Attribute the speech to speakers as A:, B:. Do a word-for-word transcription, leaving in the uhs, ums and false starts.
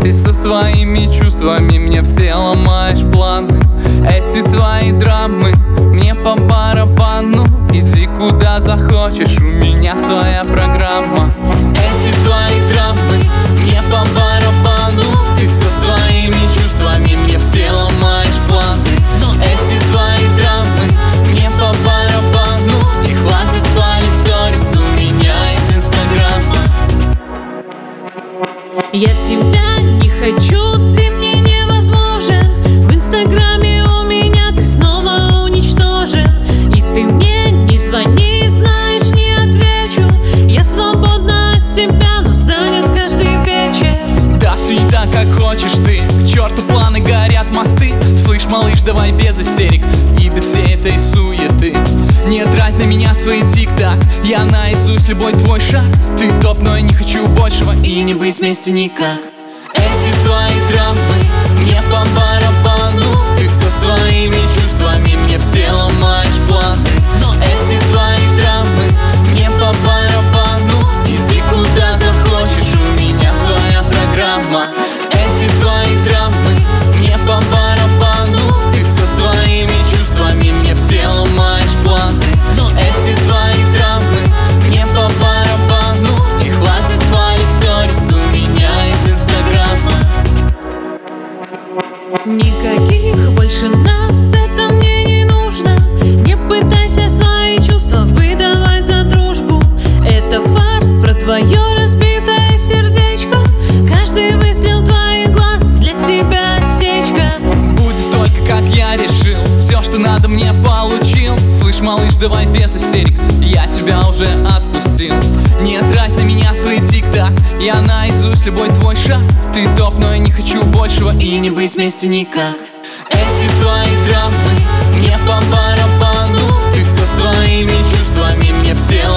A: Ты со своими чувствами мне все ломаешь планы. Эти твои драмы мне по барабану. Иди куда захочешь, у меня своя программа. Эти твои драмы мне по барабану. Ты со своими чувствами мне все ломаешь планы. Эти твои драмы мне по барабану. И хватит палить сторис у меня из инстаграма.
B: Я тебя не хочу, ты мне невозможен. В инстаграме у меня ты снова уничтожен. И ты мне не звони, знаешь, не отвечу. Я свободна от тебя, но занят каждый вечер.
A: Да, все не так, как хочешь ты. К черту планы, горят мосты. Слышь, малыш, давай без истерик и без всей этой суеты. Не трать на меня свои тик-так. Я наизусть любой твой шаг. Ты топ, но я не хочу большего и не быть вместе никак. Эти твои драмы мне по барабану. Ты со своими чувствами мне все ломаешь планы. Эти твои драмы мне по барабану. Иди куда захочешь, у меня своя программа. Эти твои драмы мне по барабану. Ты со своими чувствами мне все ломаешь планы. Эти твои драмы мне по барабану. И хватит палить сторис у меня из инстаграма.
B: Никаких больше нас, это мне не нужно. Не пытайся свои чувства выдавать за дружбу. Это фарс про твое разбитое сердечко. Каждый выстрел твоих глаз для тебя осечка.
A: Будет только как я решил. Все, что надо, мне получил. Слышь, малыш, давай без истерик, я тебя уже отпустил. Не трать на меня свои тик-так. Я наизусть любой твой шаг. Ты топ, но я не хочу большего и не быть вместе никак. Эти твои драмы мне по барабану. Ты со своими чувствами мне все